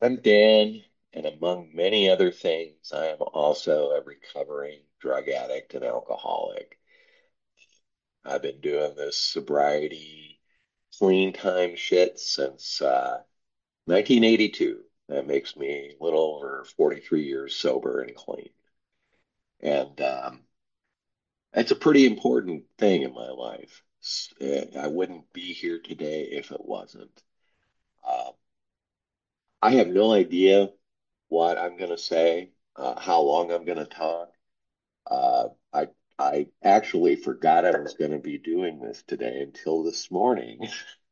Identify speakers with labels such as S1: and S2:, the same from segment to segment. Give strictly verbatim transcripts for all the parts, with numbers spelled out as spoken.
S1: I'm Dan, and among many other things, I am also a recovering drug addict and alcoholic. I've been doing this sobriety, clean time shit since uh, nineteen eighty-two. That makes me a little over forty-three years sober and clean. And um, it's a pretty important thing in my life. S- uh, I wouldn't be here today if it wasn't. Uh, I have no idea what I'm going to say, uh, how long I'm going to talk. Uh, I I actually forgot I was going to be doing this today until this morning,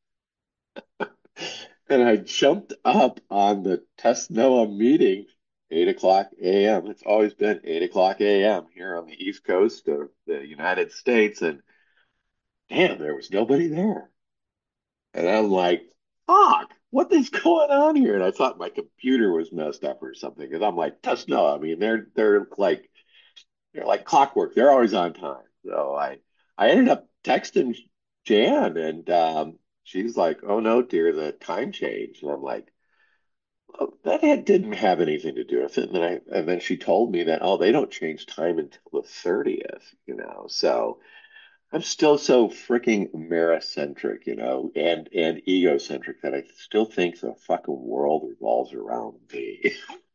S1: and I jumped up on the Test Noah meeting, eight o'clock a m. It's always been eight o'clock a m here on the East Coast of the United States, and damn, there was nobody there. And I'm like, fuck, what is going on here? And I thought my computer was messed up or something, because I'm like, Test Noah. I mean, they're they're like they're like clockwork. They're always on time. So I I ended up texting Jan, and um, she's like, "Oh no, dear, the time changed." And I'm like, "Oh, that had, didn't have anything to do with it." And then I and then she told me that, "Oh, they don't change time until the thirtieth." You know, so I'm still so freaking Americentric, you know, and and egocentric that I still think the fucking world revolves around me.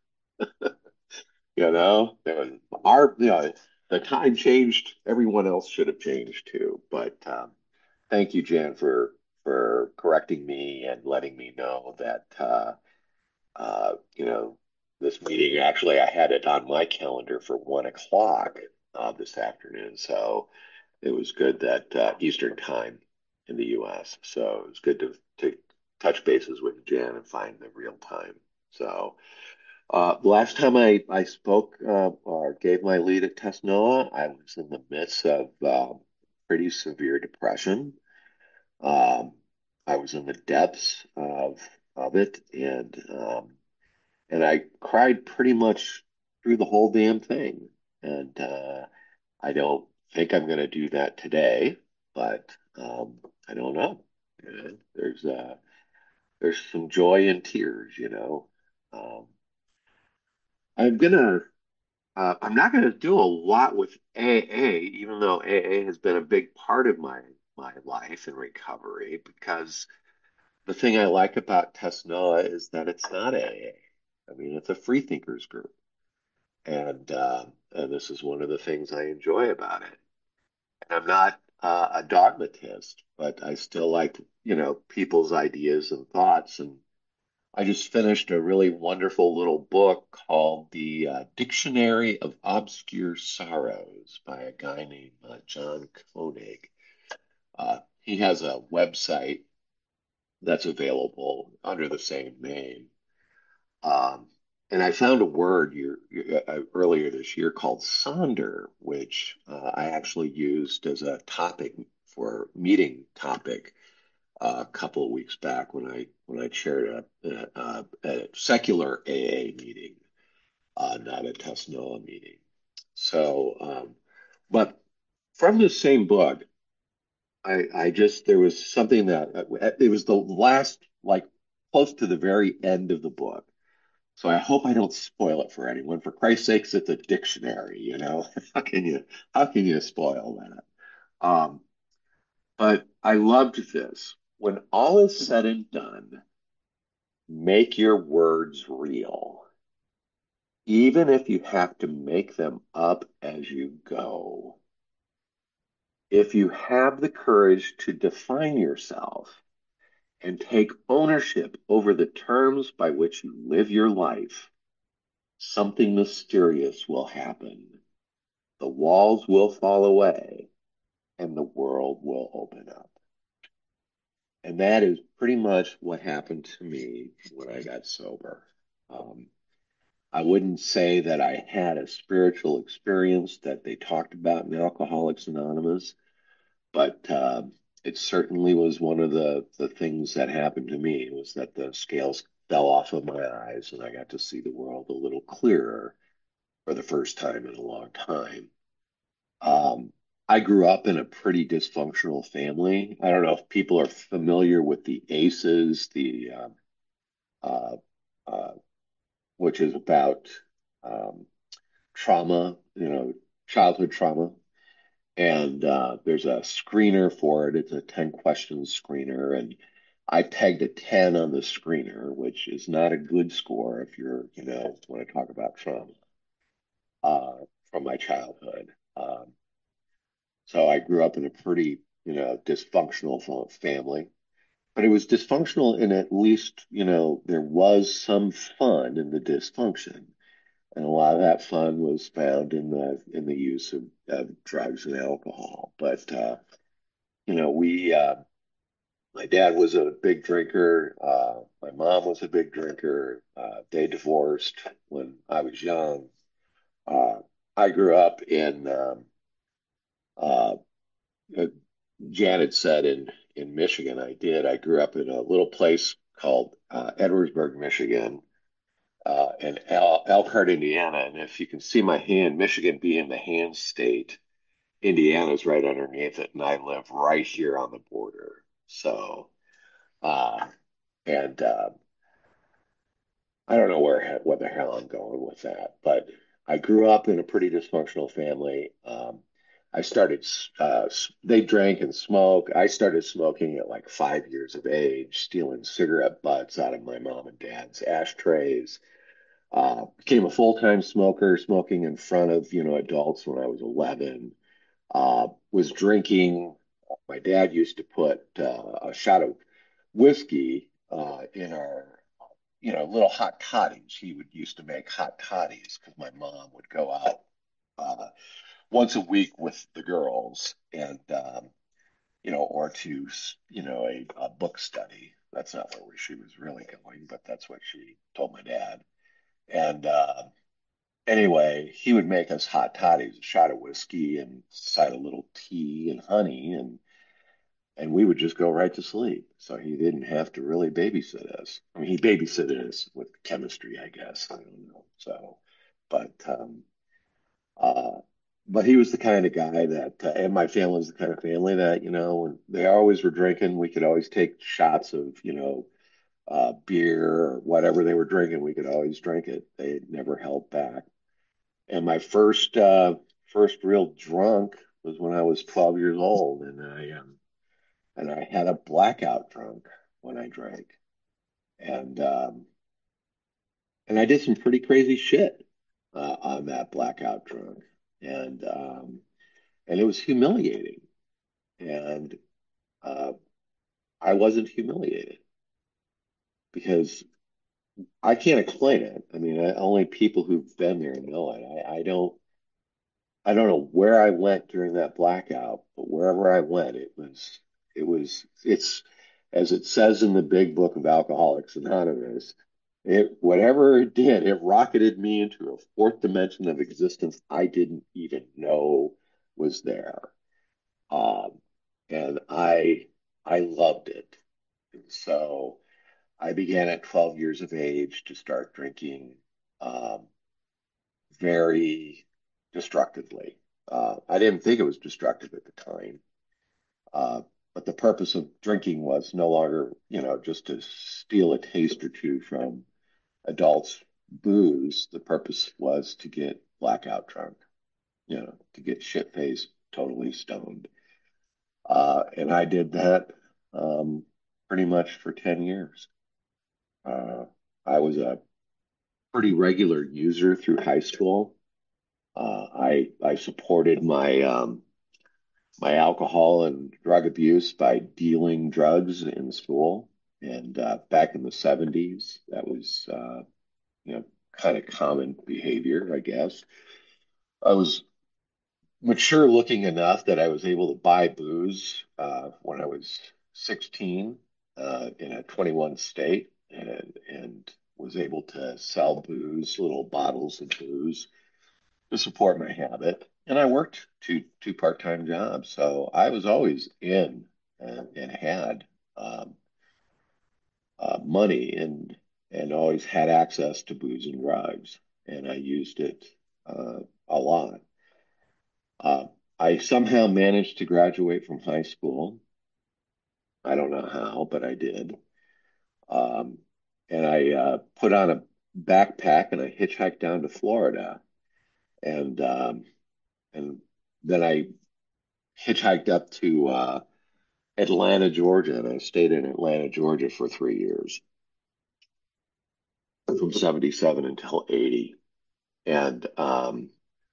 S1: You know, there was our, you know, the time changed. Everyone else should have changed too. But um, thank you, Jan, for for correcting me and letting me know that uh, uh, you know, this meeting, actually I had it on my calendar for one o'clock uh, this afternoon. So it was good that uh, Eastern time in the U S. So it was good to to touch bases with Jan and find the real time. So. Uh, last time I, I spoke uh, or gave my lead at Tesnoa, I was in the midst of um, pretty severe depression. Um, I was in the depths of of it, and um, and I cried pretty much through the whole damn thing. And uh, I don't think I'm going to do that today, but um, I don't know. Uh, There's uh, there's some joy in tears, you know. Um, I'm gonna Uh, I'm not going to do a lot with A A, even though A A has been a big part of my my life and recovery, because the thing I like about Tesnoa is that it's not A A. I mean, it's a free thinkers group, and uh, and this is one of the things I enjoy about it. And I'm not uh, a dogmatist, but I still like, you know, people's ideas and thoughts, and I just finished a really wonderful little book called The uh, Dictionary of Obscure Sorrows by a guy named uh, John Koenig. Uh, he has a website that's available under the same name. Um, and I found a word year, uh, earlier this year called sonder, which uh, I actually used as a topic for meeting topic uh, a couple of weeks back when I when I chaired a, a, a secular A A meeting, uh, not a Tesnoa meeting. So, um, but from the same book, I I just there was something that uh, it was the last, like close to the very end of the book. So I hope I don't spoil it for anyone. For Christ's sakes, it's a dictionary, you know. How can you how can you spoil that? Um, but I loved this. When all is said and done, make your words real, even if you have to make them up as you go. If you have the courage to define yourself and take ownership over the terms by which you live your life, something mysterious will happen. The walls will fall away and the world will open up. And that is pretty much what happened to me when I got sober. Um, I wouldn't say that I had a spiritual experience that they talked about in Alcoholics Anonymous, but uh, it certainly was one of the, the things that happened to me was that the scales fell off of my eyes and I got to see the world a little clearer for the first time in a long time. Um, I grew up in a pretty dysfunctional family. I don't know if people are familiar with the A C Es, the uh, uh, uh, which is about um, trauma, you know, childhood trauma. And uh, there's a screener for it. It's a ten question screener. And I pegged a ten on the screener, which is not a good score if you're, you know, want to talk about trauma uh, from my childhood. Um, so I grew up in a pretty, you know, dysfunctional fa- family, but it was dysfunctional in at least, you know, there was some fun in the dysfunction. And a lot of that fun was found in the in the use of, of drugs and alcohol. But uh, you know, we uh, my dad was a big drinker. Uh, my mom was a big drinker. Uh, they divorced when I was young. Uh, I grew up in um, uh, uh, Janet said in in Michigan. I did. I grew up in a little place called uh, Edwardsburg, Michigan, uh, and El Elkhart, Indiana. And if you can see my hand, Michigan being the hand state, Indiana's right underneath it, and I live right here on the border. So, uh, and uh, I don't know where what the hell I'm going with that, but I grew up in a pretty dysfunctional family. Um, I started, uh, they drank and smoked. I started smoking at like five years of age, stealing cigarette butts out of my mom and dad's ashtrays. Uh, became a full-time smoker, smoking in front of, you know, adults when I was eleven. Uh, was drinking. My dad used to put uh, a shot of whiskey uh, in our, you know, little hot toddies. He would used to make hot toddies because my mom would go out uh, once a week with the girls and, um, you know, or to, you know, a, a book study. That's not where she was really going, but that's what she told my dad. And uh, anyway, he would make us hot toddies, a shot of whiskey and side a little tea and honey, and and we would just go right to sleep. So he didn't have to really babysit us. I mean, he babysitted us with chemistry, I guess. I don't know. So, but um, uh, but he was the kind of guy that, uh, and my family was the kind of family that, you know, when they always were drinking, we could always take shots of, you know, uh, beer or whatever they were drinking. We could always drink it. They never held back. And my first uh, first real drunk was when I was twelve years old, and I um, and I had a blackout drunk when I drank, and um, and I did some pretty crazy shit uh, on that blackout drunk, and um, and it was humiliating, and uh, I wasn't humiliated because I can't explain it. I mean, I, only people who've been there know it. I, I don't I don't know where I went during that blackout, but wherever I went, it was, it was, it's, as it says in the big book of Alcoholics Anonymous, it, whatever it did, it rocketed me into a fourth dimension of existence I didn't even know was there. Um, and I, I loved it. And so I began at twelve years of age to start drinking, um, very destructively. Uh, I didn't think it was destructive at the time, uh, but the purpose of drinking was no longer, you know, just to steal a taste or two from adults' booze. The purpose was to get blackout drunk, you know, to get shit faced, totally stoned. Uh, and I did that um, pretty much for ten years. Uh, I was a pretty regular user through high school. Uh, I I supported my um, my alcohol and drug abuse by dealing drugs in school. And uh, back in the seventies, that was uh, you know kind of common behavior, I guess. I was mature looking enough that I was able to buy booze uh, when I was sixteen uh, in a twenty-one state, and and was able to sell booze, little bottles of booze to support my habit. And I worked two two part-time jobs, so I was always in and, and had um, uh, money and and always had access to booze and drugs, and I used it uh, a lot. Uh, I somehow managed to graduate from high school. I don't know how, but I did. Um, and I uh, put on a backpack and I hitchhiked down to Florida, and um, and then I hitchhiked up to uh, Atlanta, Georgia, and I stayed in Atlanta, Georgia for three years, from seventy-seven until eighty. And um,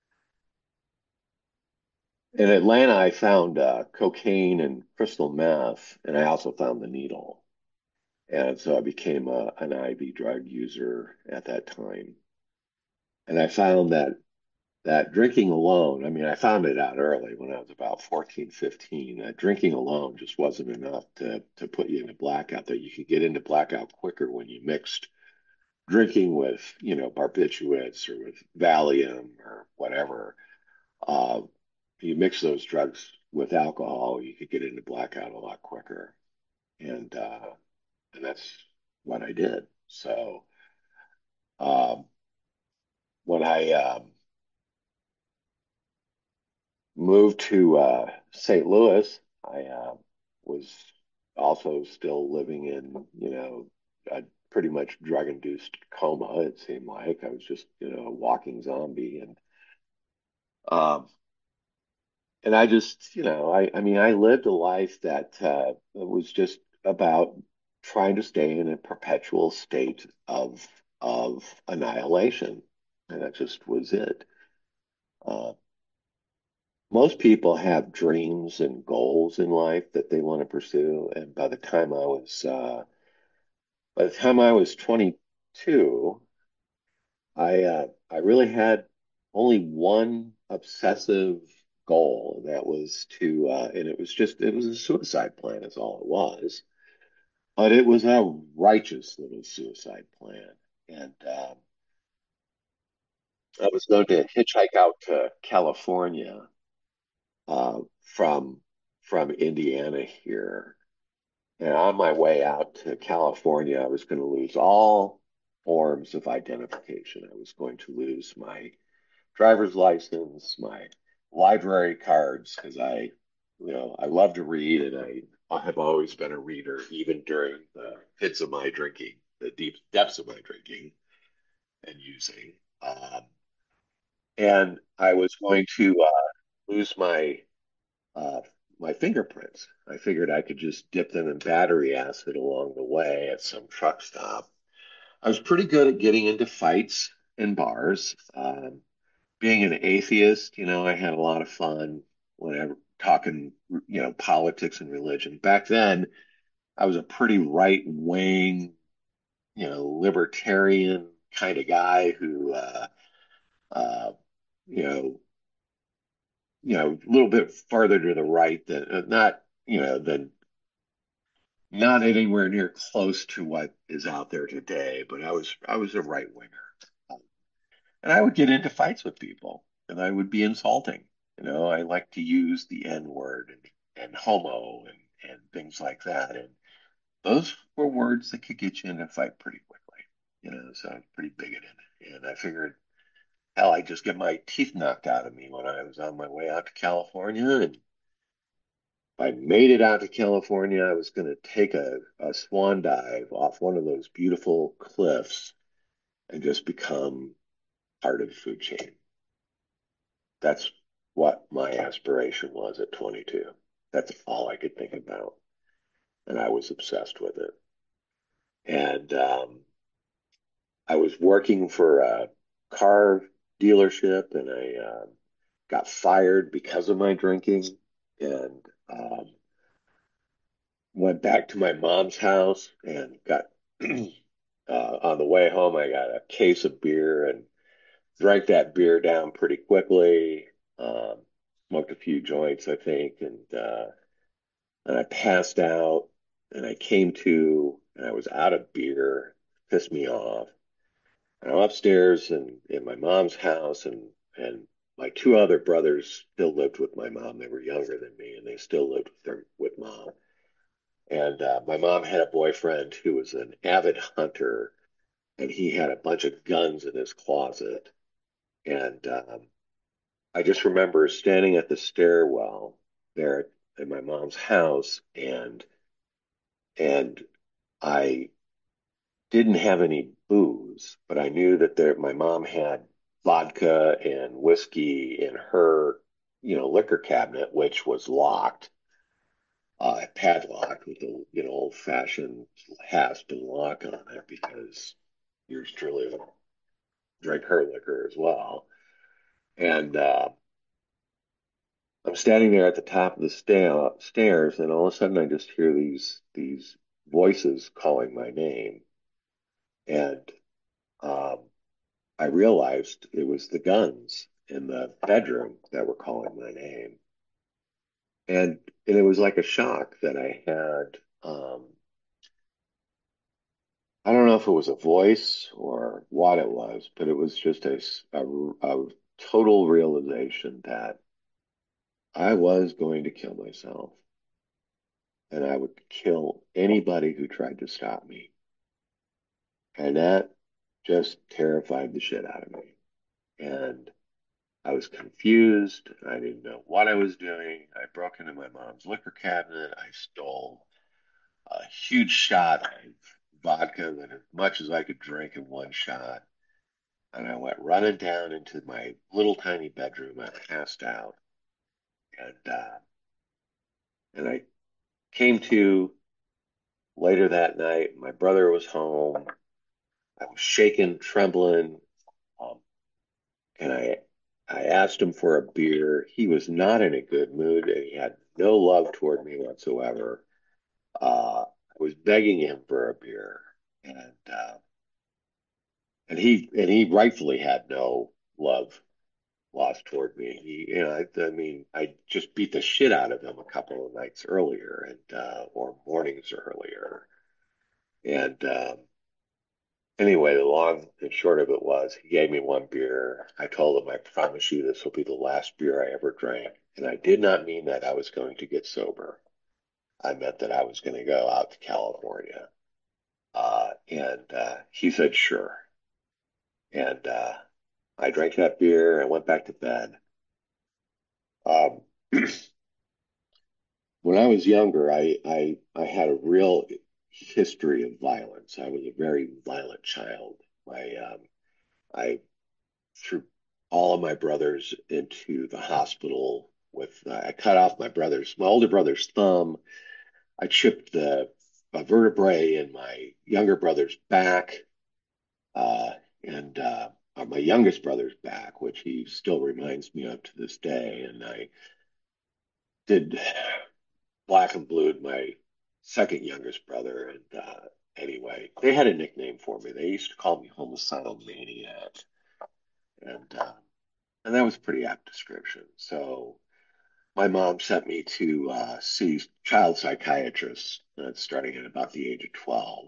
S1: in Atlanta, I found uh, cocaine and crystal meth, and I also found the needle. And so I became a, an I V drug user at that time. And I found that that drinking alone, I mean, I found it out early when I was about fourteen, fifteen, that drinking alone just wasn't enough to to put you into blackout, that you could get into blackout quicker when you mixed drinking with, you know, barbiturates or with Valium or whatever. Uh, you mix those drugs with alcohol, you could get into blackout a lot quicker. And uh, and that's what I did. So um, when I um, moved to uh, Saint Louis, I uh, was also still living in, you know, a pretty much drug-induced coma, it seemed like. I was just, you know, a walking zombie. And um, and I just, you know, I, I mean, I lived a life that uh, was just about trying to stay in a perpetual state of of annihilation. And that just was it. Uh, Most people have dreams and goals in life that they want to pursue. And by the time I was uh, by the time I was twenty-two, I uh, I really had only one obsessive goal, and that was to uh, and it was just it was a suicide plan is all it was. But it was a righteous little suicide plan. And um, I was going to hitchhike out to California uh, from from Indiana here. And on my way out to California, I was going to lose all forms of identification. I was going to lose my driver's license, my library cards, because I, you know, I love to read and I, I have always been a reader, even during the pits of my drinking, the deep depths of my drinking and using. Um, and I was going to uh, lose my uh, my fingerprints. I figured I could just dip them in battery acid along the way at some truck stop. I was pretty good at getting into fights in bars. Um, being an atheist, you know, I had a lot of fun whenever talking, you know, politics and religion. Back then, I was a pretty right wing, you know, libertarian kind of guy who, uh, uh, you know, you know, a little bit farther to the right than uh, not, you know, than not anywhere near close to what is out there today, but I was I was a right winger. And I would get into fights with people and I would be insulting. You know, I like to use the N word and, and homo and, and things like that. And those were words that could get you in a fight pretty quickly. You know, so I was pretty bigoted. And I figured, hell, I'd just get my teeth knocked out of me when I was on my way out to California. And I made it out to California. I was going to take a, a swan dive off one of those beautiful cliffs and just become part of the food chain. That's what my aspiration was at twenty-two. That's all I could think about. And I was obsessed with it. And um, I was working for a car dealership and I uh, got fired because of my drinking. And um, went back to my mom's house and got uh, on the way home, I got a case of beer and drank that beer down pretty quickly. Um, Smoked a few joints, I think, and uh, and I passed out. And I came to, and I was out of beer. Pissed me off. And I'm upstairs in, in my mom's house, and and my two other brothers still lived with my mom. They were younger than me, and they still lived with their with mom. And uh, my mom had a boyfriend who was an avid hunter, and he had a bunch of guns in his closet. And um, I just remember standing at the stairwell there in my mom's house, and and I didn't have any booze, but I knew that there, my mom had vodka and whiskey in her, you know, liquor cabinet, which was locked, uh, padlocked with a, you know, old-fashioned hasp and lock on it because yours truly would drink her liquor as well. And uh, I'm standing there at the top of the sta stairs, and all of a sudden I just hear these these voices calling my name, and um, I realized it was the guns in the bedroom that were calling my name. And, and it was like a shock that I had. Um, I don't know if it was a voice or what it was, but it was just a, a, a total realization that I was going to kill myself and I would kill anybody who tried to stop me. And that just terrified the shit out of me. And I was confused. I didn't know what I was doing. I broke into my mom's liquor cabinet. I stole a huge shot of vodka, that as much as I could drink in one shot. And I went running down into my little tiny bedroom. I passed out. And, uh, and I came to later that night. My brother was home. I was shaking, trembling. Um, and I I asked him for a beer. He was not in a good mood and he had no love toward me whatsoever. Uh, I was begging him for a beer, and uh, and he and he rightfully had no love lost toward me. He, you know, I, I mean, I just beat the shit out of him a couple of nights earlier, and uh, or mornings earlier, and um, anyway, the long and short of it was he gave me one beer. I told him, I promise you this will be the last beer I ever drank. And I did not mean that I was going to get sober. I meant that I was going to go out to California. Uh, and uh, he said, sure. And uh, I drank that beer and went back to bed. Um, when I was younger, I, I, I had a real history of violence. I was a very violent child. My, um, I threw all of my brothers into the hospital with uh, I cut off my brother's my older brother's thumb. I chipped the a vertebrae in my younger brother's back, uh, and uh, uh, my youngest brother's back, which he still reminds me of to this day. And I did black and blued my second youngest brother. And uh, anyway, they had a nickname for me. They used to call me homicidal maniac, and uh, and that was a pretty apt description. So my mom sent me to uh, see child psychiatrists uh, starting at about the age of twelve.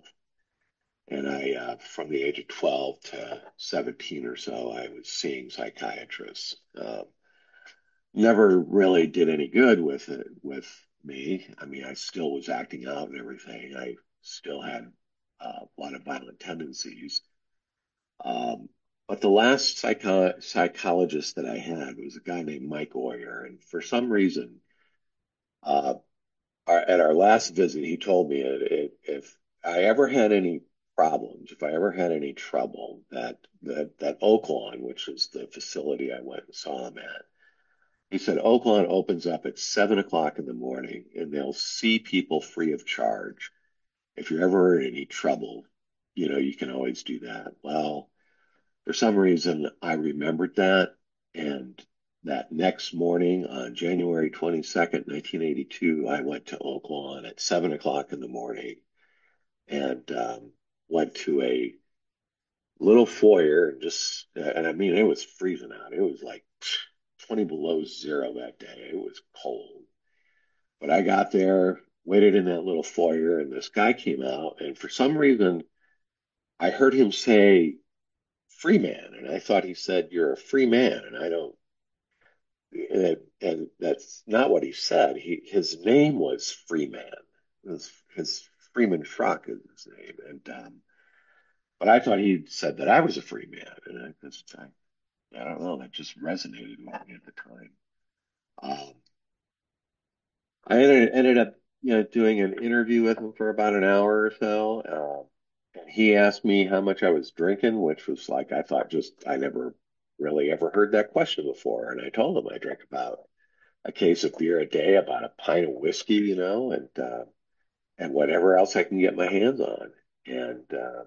S1: And I, uh, from the age of twelve to seventeen or so, I was seeing psychiatrists. Uh, never really did any good with it, with me. I mean, I still was acting out and everything. I still had uh, a lot of violent tendencies. Um, but the last psycho psychologist that I had was a guy named Mike Oyer. And for some reason, uh, our, at our last visit, he told me it, it, if I ever had any problems, if I ever had any trouble, that that that Oaklawn, which is the facility I went and saw him at, he said Oaklawn opens up at seven o'clock in the morning, and they'll see people free of charge. If you're ever in any trouble, you know you can always do that. Well, for some reason, I remembered that, and that next morning on January twenty-second, nineteen eighty-two, I went to Oak Lawn at seven o'clock in the morning and um, went to a little foyer and just, and I mean, it was freezing out. It was like twenty below zero that day. It was cold. But I got there, waited in that little foyer, and this guy came out, and for some reason, I heard him say, free man. And I thought he said, you're a free man. And I don't, and, and that's not what he said. He, his name was Freeman. His, his Freeman Schrock is his name. And, um, but I thought he said that I was a free man. And I just, I, I don't know, that just resonated with me at the time. Um, I ended, ended up, you know, doing an interview with him for about an hour or so. Uh, And he asked me how much I was drinking, which was like, I thought just, I never really ever heard that question before. And I told him I drank about a case of beer a day, about a pint of whiskey, you know, and, uh, and whatever else I can get my hands on. And, uh,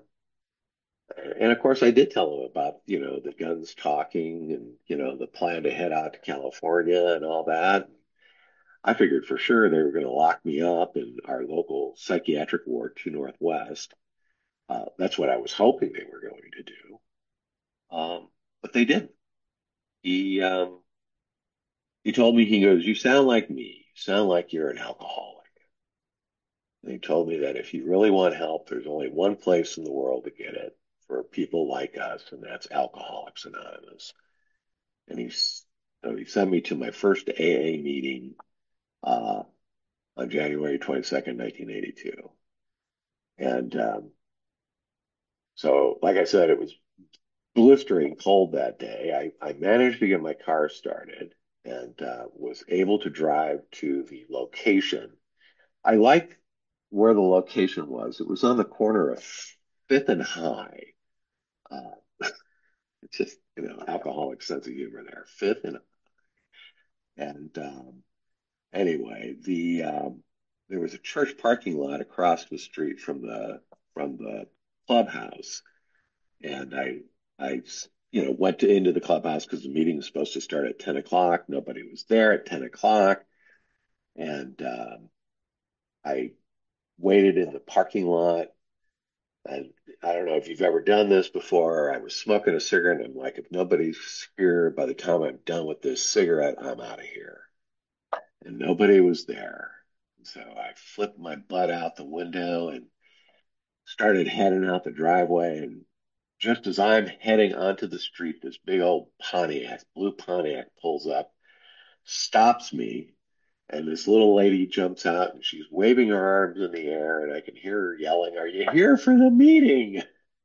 S1: and of course, I did tell him about, you know, the guns talking and, you know, the plan to head out to California and all that. I figured for sure they were going to lock me up in our local psychiatric ward, Two Northwest. Uh, that's what I was hoping they were going to do. Um, but they didn't. He um, he told me, he goes, "You sound like me. You sound like you're an alcoholic." And he told me that if you really want help, there's only one place in the world to get it for people like us, and that's Alcoholics Anonymous. And he's so he sent me to my first A A meeting uh, on January twenty-second, nineteen eighty-two. And um, so, like I said, it was blistering cold that day. I, I managed to get my car started and uh, was able to drive to the location. I liked where the location was. It was on the corner of Fifth and High. Uh, it's just, you know, alcoholic sense of humor there. Fifth and and um, anyway, the um, there was a church parking lot across the street from the from the clubhouse, and I I you know went to, into the clubhouse because the meeting was supposed to start at ten o'clock. Nobody was there at ten o'clock, and um, I waited in the parking lot. And I don't know if you've ever done this before. I was smoking a cigarette, and I'm like, if nobody's here by the time I'm done with this cigarette, I'm out of here. And nobody was there. So I flipped my butt out the window and started heading out the driveway. And just as I'm heading onto the street, this big old Pontiac, blue Pontiac pulls up, stops me, and this little lady jumps out and she's waving her arms in the air, and I can hear her yelling, "Are you here for the meeting?"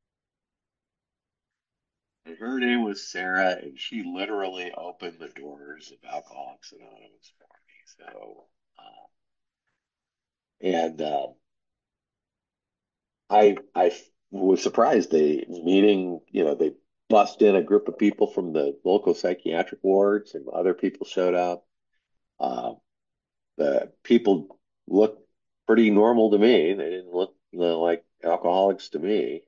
S1: And her name was Sarah, and she literally opened the doors of Alcoholics Anonymous for me. So, uh, and uh, I I was surprised. They meeting, you know, they bust in a group of people from the local psychiatric wards, and other people showed up. Uh, the people looked pretty normal to me. They didn't look, you know, like alcoholics to me.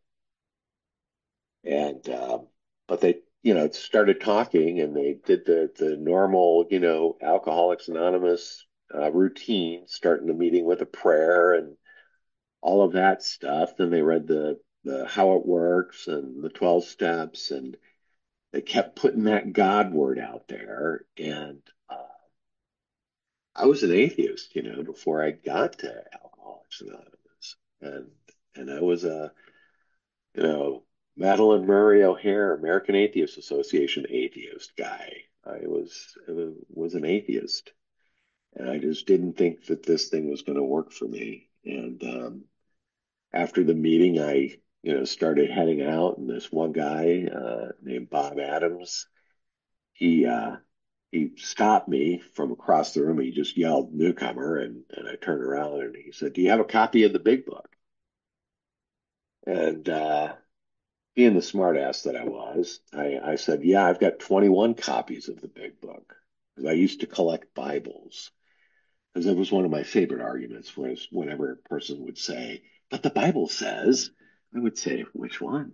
S1: And um, but they, you know, started talking, and they did the the normal, you know, Alcoholics Anonymous uh, routine, starting the meeting with a prayer and all of that stuff. Then they read the the how it works and the twelve steps, and they kept putting that God word out there. And uh, I was an atheist, you know, before I got to Alcoholics Anonymous, and and I was a, you know, Madeline Murray O'Hair, American Atheist Association atheist guy. I was I was an atheist, and I just didn't think that this thing was going to work for me. And um, after the meeting, I, you know, started heading out, and this one guy uh, named Bob Adams, he uh, he stopped me from across the room. He just yelled "newcomer," and and I turned around and he said, "Do you have a copy of the Big Book?" And uh, being the smartass that I was, I, I said, "Yeah, I've got twenty-one copies of the Big Book because I used to collect Bibles." Because that was one of my favorite arguments was whenever a person would say, "But the Bible says," I would say, "Which one?"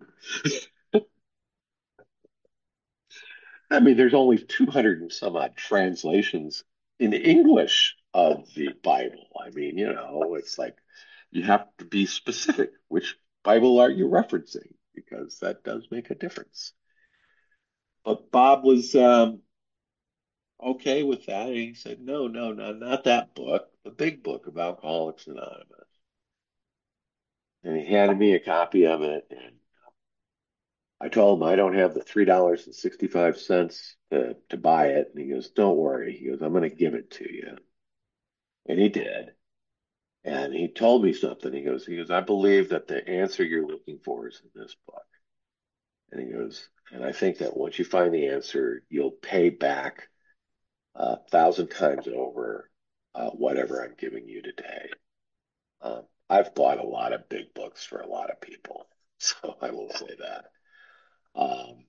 S1: I mean, there's only two hundred and some odd translations in English of the Bible. I mean, you know, it's like you have to be specific. Which Bible are you referencing? Because that does make a difference. But Bob was um, okay with that. And he said, "No, no, no, not that book, the big book of Alcoholics Anonymous." And he handed me a copy of it. And I told him I don't have the three dollars and sixty-five cents to, to buy it. And he goes, "Don't worry." He goes, "I'm going to give it to you." And he did. And he told me something. He goes, he goes, "I believe that the answer you're looking for is in this book." And he goes, "And I think that once you find the answer, you'll pay back a thousand times over uh, whatever I'm giving you today." Um, I've bought a lot of big books for a lot of people, so I will say that. Um,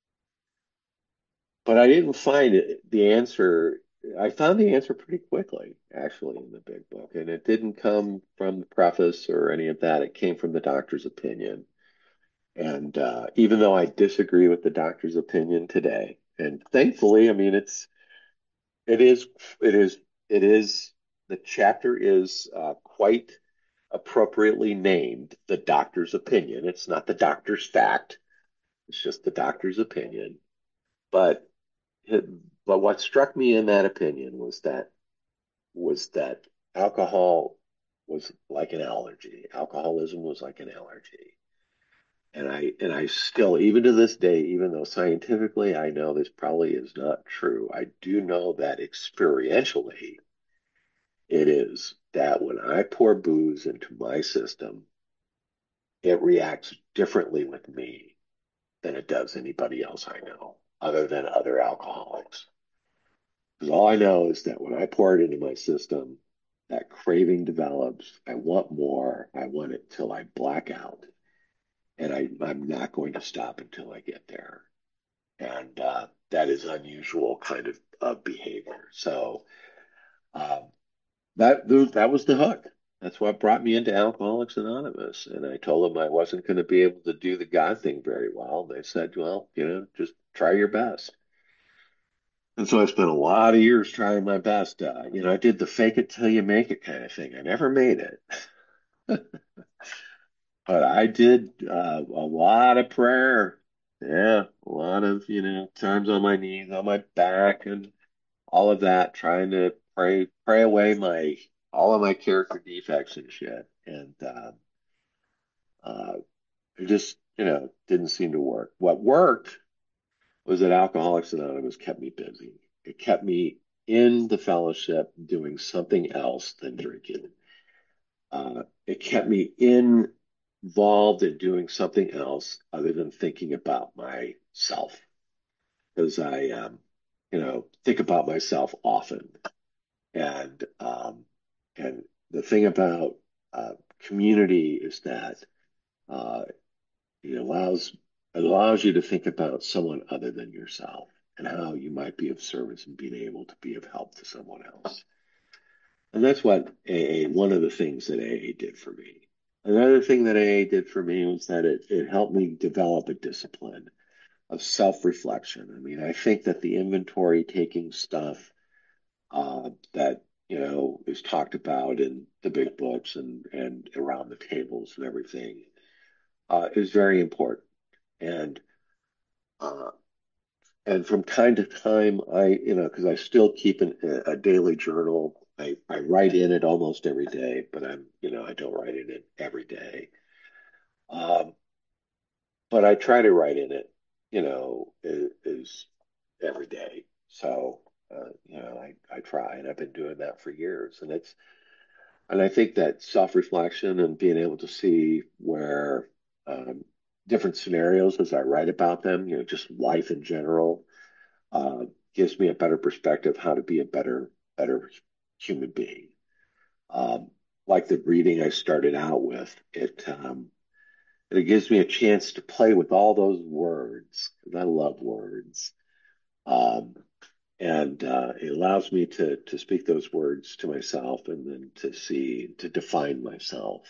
S1: but I didn't find it, the answer. I found the answer pretty quickly, actually, in the big book, and it didn't come from the preface or any of that. It came from the doctor's opinion. And uh, even though I disagree with the doctor's opinion today, and thankfully, I mean, it's it is it is it is the chapter is uh, quite appropriately named the doctor's opinion. It's not the doctor's fact. It's just the doctor's opinion. But it, but what struck me in that opinion was that was that alcohol was like an allergy. Alcoholism was like an allergy. And I and I still, even to this day, even though scientifically I know this probably is not true, I do know that experientially it is that when I pour booze into my system, it reacts differently with me than it does anybody else I know, other than other alcoholics. Because all I know is that when I pour it into my system, that craving develops. I want more. I want it till I black out. And I, I'm not going to stop until I get there. And uh, that is unusual kind of, of behavior. So um, that that was the hook. That's what brought me into Alcoholics Anonymous. And I told them I wasn't going to be able to do the God thing very well. They said, well, you know, just try your best. And so I spent a lot of years trying my best. Uh, you know, I did the fake it till you make it kind of thing. I never made it, but I did uh, a lot of prayer. Yeah, a lot of, you know, times on my knees, on my back, and all of that, trying to pray pray away my all of my character defects and shit. And uh, uh, it just, you know, didn't seem to work. What worked was that Alcoholics Anonymous kept me busy. It kept me in the fellowship doing something else than drinking. Uh, it kept me in, involved in doing something else other than thinking about myself. Because I, um, you know, think about myself often. And um, and the thing about uh, community is that uh, it allows it allows you to think about someone other than yourself and how you might be of service and being able to be of help to someone else. And that's what A A, one of the things that A A did for me. Another thing that A A did for me was that it, it helped me develop a discipline of self-reflection. I mean, I think that the inventory taking stuff uh, that you know is talked about in the big books and and around the tables and everything uh, is very important. And uh, and from time to time, I you know because I still keep an, a daily journal. I, I write in it almost every day, but I'm you know I don't write in it every day. Um, but I try to write in it, you know, is, is every day. So uh, you know I I try, and I've been doing that for years, and it's And I think that self-reflection and being able to see where um, different scenarios as I write about them, you know, just life in general, uh, gives me a better perspective how to be a better, better human being. Um, like the reading I started out with, it um, it gives me a chance to play with all those words because I love words. Um, and uh, it allows me to to speak those words to myself and then to see to define myself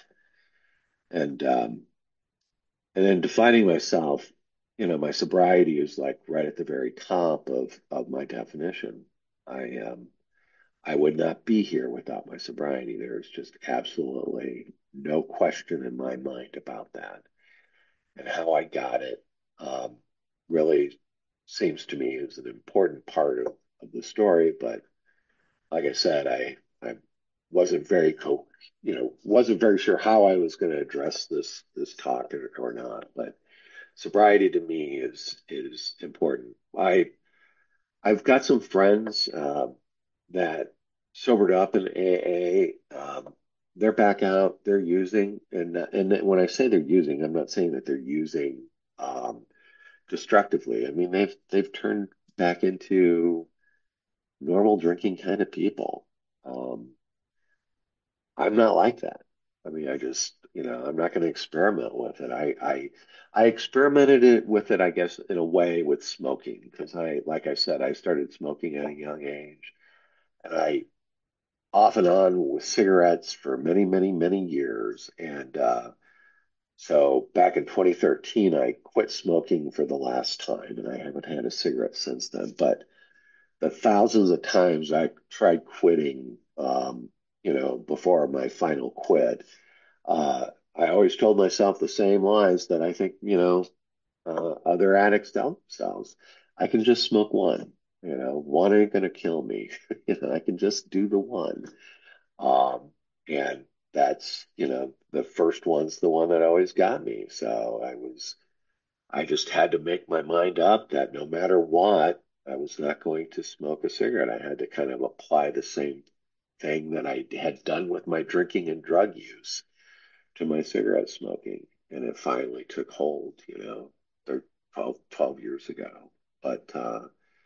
S1: and um, and then defining myself, you know, my sobriety is like right at the very top of of my definition. I um I would not be here without my sobriety. There's just absolutely no question in my mind about that. And how I got it um, really seems to me is an important part of, of the story. But like I said, I I wasn't very co you know wasn't very sure how I was going to address this this talk or, or not. But sobriety to me is is important. I I've got some friends uh, that sobered up in A A. Um, they're back out. They're using, and and when I say they're using, I'm not saying that they're using um, destructively. I mean they've they've turned back into normal drinking kind of people. Um, I'm not like that. I mean, I just, you know, I'm not going to experiment with it. I, I, I experimented it with it, I guess, in a way with smoking because I, like I said, I started smoking at a young age, and I off and on with cigarettes for many, many, many years. And uh, so back in twenty thirteen, I quit smoking for the last time, and I haven't had a cigarette since then. But the thousands of times I tried quitting, um, you know, before my final quit, uh, I always told myself the same lies that I think, you know, uh, other addicts tell themselves. I can just smoke one, you know, one ain't gonna kill me. You know, I can just do the one. Um, and that's, you know, the first one's the one that always got me. So I was, I just had to make my mind up that no matter what, I was not going to smoke a cigarette. I had to kind of apply the same thing that I had done with my drinking and drug use to my cigarette smoking. And it finally took hold, you know, thir- twelve, twelve years ago. But uh,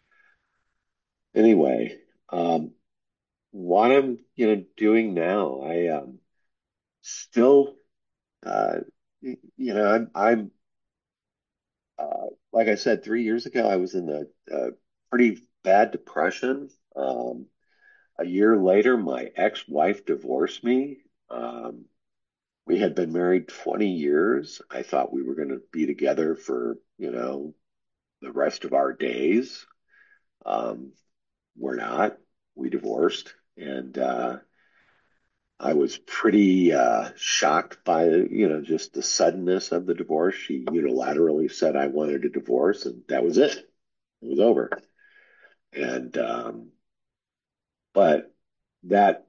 S1: anyway, um, what I'm, you know, doing now, I um, still, uh, y- you know, I'm, I'm uh, like I said, three years ago, I was in a, a pretty bad depression. Um, a year later, my ex-wife divorced me. Um, we had been married twenty years. I thought we were going to be together for, you know, the rest of our days. Um, we're not. We divorced. And uh, I was pretty uh, shocked by, you know, just the suddenness of the divorce. She unilaterally said I wanted a divorce, and that was it. It was over. And um, but that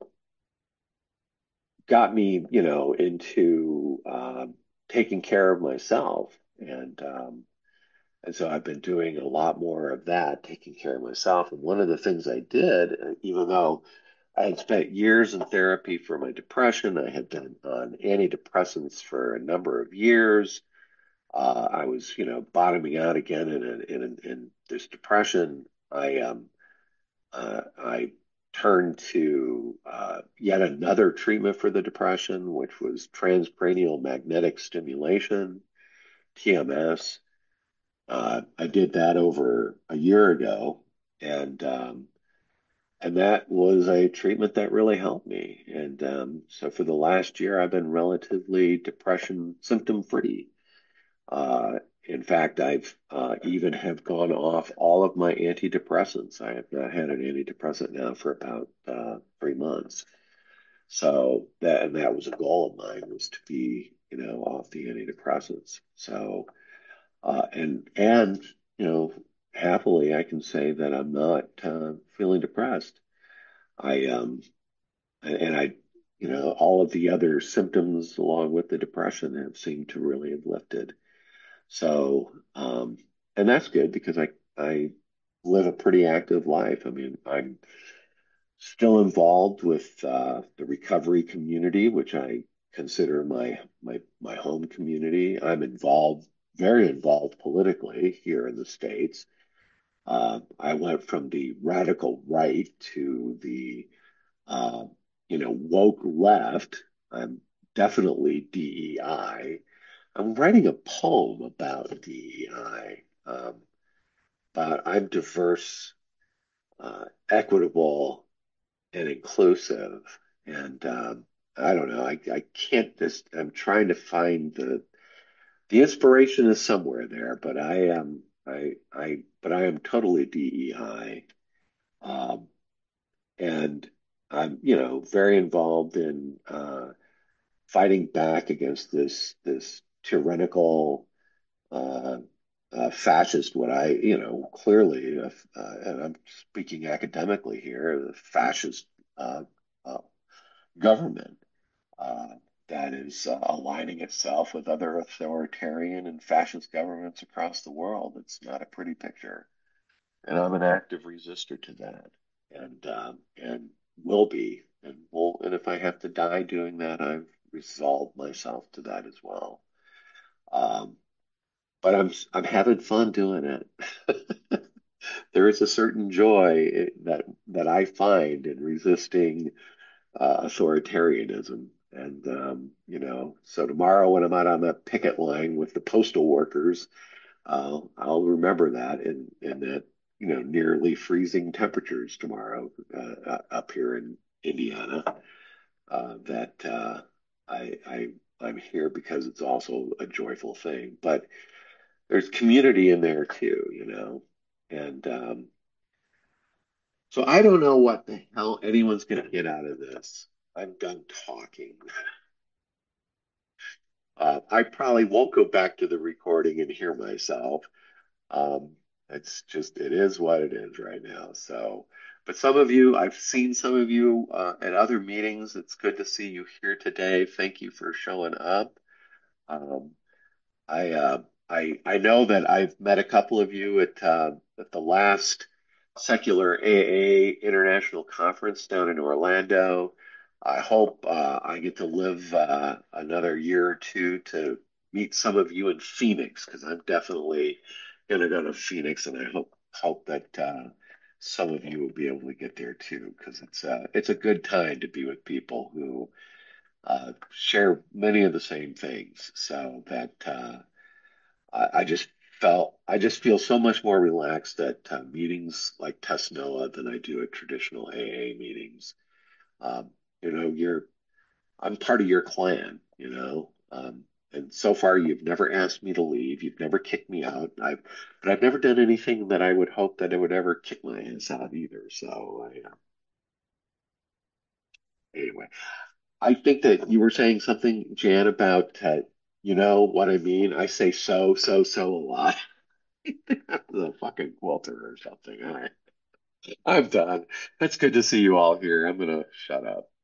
S1: got me, you know, into um, taking care of myself, and um, and so I've been doing a lot more of that, taking care of myself. And one of the things I did, uh, even though I had spent years in therapy for my depression, I had been on antidepressants for a number of years. Uh, I was, you know, bottoming out again in, a, in, in this depression. I um, uh, I turned to uh, yet another treatment for the depression, which was transcranial magnetic stimulation, T M S. Uh, I did that over a year ago, and um, and that was a treatment that really helped me. And um, so for the last year, I've been relatively depression symptom free. Uh, in fact, I've uh, even have gone off all of my antidepressants. I have not had an antidepressant now for about uh, three months. So that and that was a goal of mine was to be, you know, off the antidepressants. So uh, and and you know, happily, I can say that I'm not uh, feeling depressed. I um and, and I, you know, all of the other symptoms along with the depression have seemed to really have lifted. So, um, and that's good because I I live a pretty active life. I mean, I'm still involved with uh, the recovery community, which I consider my my my home community. I'm involved, very involved politically here in the States. Uh, I went from the radical right to the uh, you know woke left. I'm definitely D E I. I'm writing a poem about D E I, um, but I'm diverse, uh, equitable, and inclusive. And um, I don't know. I, I can't just. I'm trying to find the the inspiration is somewhere there, but I am I I but I am totally D E I, um, and I'm you know very involved in uh, fighting back against this this tyrannical uh, uh, fascist, what I, you know, clearly, uh, uh, and I'm speaking academically here, the fascist uh, uh, government uh, that is uh, aligning itself with other authoritarian and fascist governments across the world. It's not a pretty picture. And I'm an active resistor to that, and um, and will be, and will, and if I have to die doing that, I've resolved myself to that as well. Um, but I'm I'm having fun doing it. There is a certain joy that that I find in resisting uh, authoritarianism, And um, you know, so tomorrow when I'm out on the picket line with the postal workers, I'll I'll remember that in in that you know nearly freezing temperatures tomorrow uh, uh, up here in Indiana. Uh, that uh, I I I'm here because it's also a joyful thing, but there's community in there too, you know, and um, so I don't know what the hell anyone's going to get out of this. I'm done talking. Uh, I probably won't go back to the recording and hear myself. Um, it's just, it is what it is right now. So, but some of you, I've seen some of you uh, at other meetings. It's good to see you here today. Thank you for showing up. Um, I uh, I I know that I've met a couple of you at uh, at the last secular A A International Conference down in Orlando. I hope uh, I get to live uh, another year or two to meet some of you in Phoenix because I'm definitely going to go to Phoenix, and I hope hope that uh, some of you will be able to get there too because it's uh, it's a good time to be with people who uh, share many of the same things. So that. Uh, I, I just felt I just feel so much more relaxed at uh, meetings like Tesnoa than I do at traditional A A meetings. Um, you know, you're I'm part of your clan, you know. Um, and so far you've never asked me to leave. You've never kicked me out. I've but I've never done anything that I would hope that I would ever kick my ass out either. So I, uh, anyway, I think that you were saying something, Jan, about uh, you know what I mean. I say so, so, so a lot. The fucking quilter or something. All right. I'm done. It's good to see you all here. I'm gonna shut up.